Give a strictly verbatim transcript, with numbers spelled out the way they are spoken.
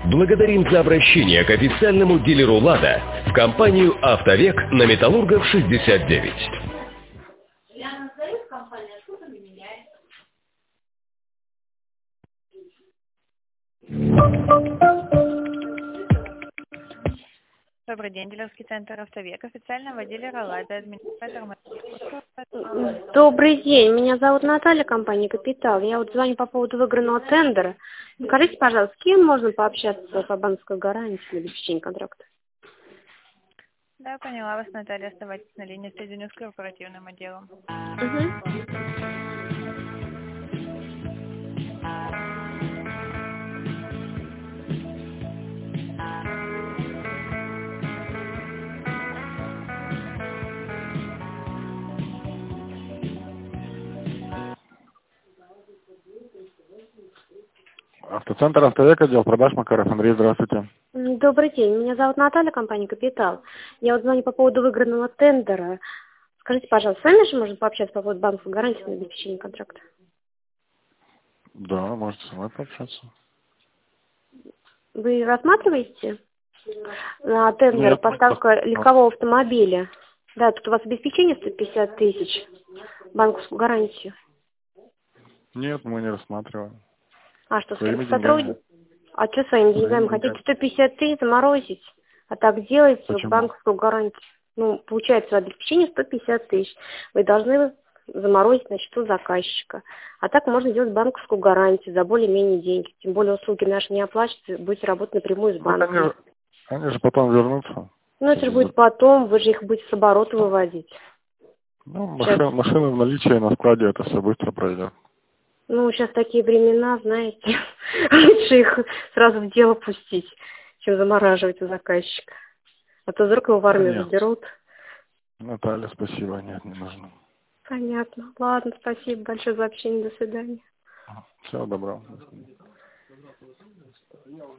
Благодарим за обращение к официальному дилеру «Лада» в компанию «Автовек» на Металлургов шестьдесят девять. Добрый день, дилерский центр «Автовек», официального дилера «Лада», администратор. Добрый день, меня зовут Наталья, компания «Капитал». Я вот звоню по поводу выигранного тендера. Скажите, пожалуйста, с кем можно пообщаться по банковской гарантии на обеспечение контракта? Да, поняла вас, Наталья. Оставайтесь на линии, соединю с корпоративным отделом. Угу. Автоцентр «Автовек», отдел продаж, Макаров Андрей, здравствуйте. Добрый день, меня зовут Наталья, компания «Капитал». Я вот звоню по поводу выигранного тендера. Скажите, пожалуйста, с вами же можно пообщаться по поводу банковской гарантии на обеспечение контракта? Да, можете со мной пообщаться. Вы рассматриваете на тендер Нет, поставка просто... легкового автомобиля? Да, тут у вас обеспечение сто пятьдесят тысяч, банковскую гарантию. Нет, мы не рассматриваем. А что, Своими сотрудник? деньгами. А что своими деньгами? Своими Хотите деньгами. сто пятьдесят тысяч заморозить? А так делаете Почему? банковскую гарантию. Ну, получается, обеспечение сто пятьдесят тысяч. Вы должны заморозить на счету заказчика. А так можно делать банковскую гарантию за более-менее деньги. Тем более услуги наши не оплачиваются, будете работать напрямую с банком. Они, же- они же потом вернутся. Ну, это же будет потом, вы же их будете с оборота вывозить. Ну, машин, машины в наличии на складе, это все быстро пройдет. Ну, сейчас такие времена, знаете, лучше их сразу в дело пустить, чем замораживать у заказчика. А то вдруг его в армию Нет. заберут. Наталья, спасибо, нет, не нужно. Понятно. Ладно, спасибо большое за общение. До свидания. Всего доброго.